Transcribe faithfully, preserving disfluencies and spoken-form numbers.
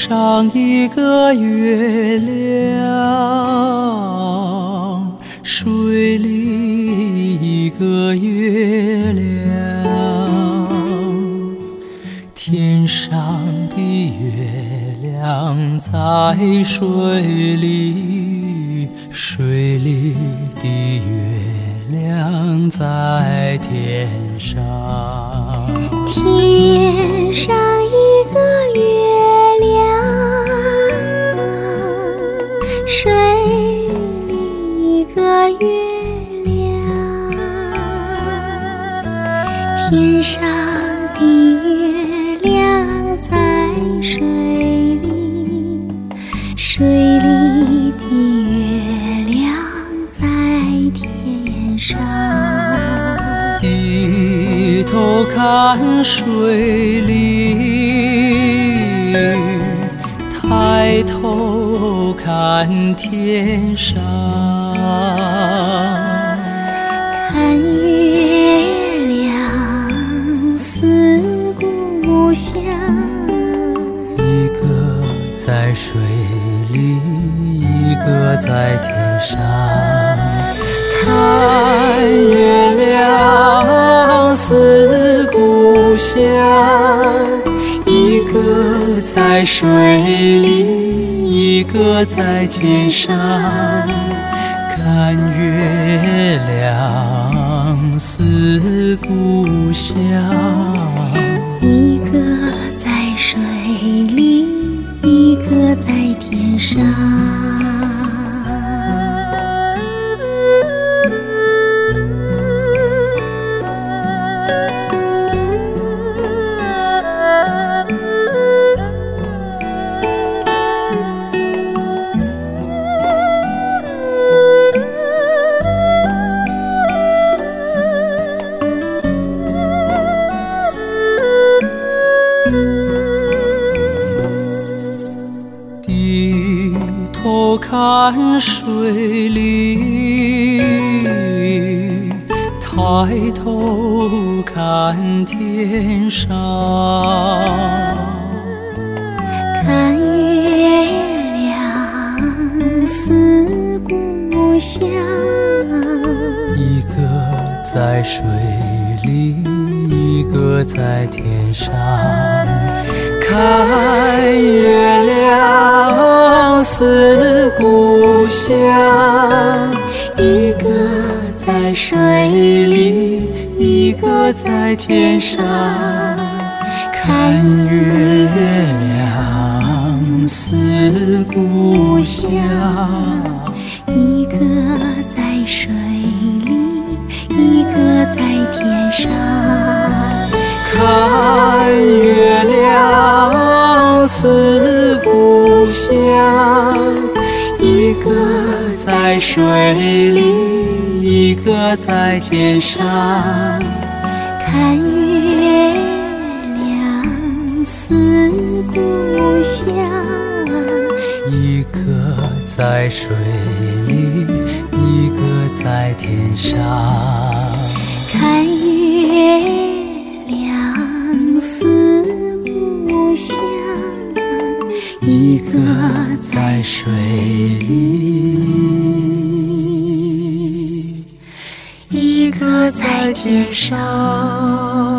上一个月亮，水里一个月亮，天上的月亮在水里，水里的月亮在天上。 天上一个月亮，水里一个月亮，天上的月亮在水里，水里的月亮在天上。 低头看水里，抬头看天上， 看月亮思故乡， 一个在水里，一个在天上。看月亮思故乡，一个在水里，一个在天上。看月亮思故乡， 一个在水里，一个在天上。 低头看水里，抬头看天上。 看月亮思故乡， 一个在水里，一个在天上。看月亮思故乡，一个在水里，一个在天上。看月亮思故乡， 一个在水里，一个在天上。 看月亮思故乡，一个在水里，一个在天上。 看月亮思故乡， 一个在水里，一个在天上。 看月亮思故乡， 一个在水里，一个在天上。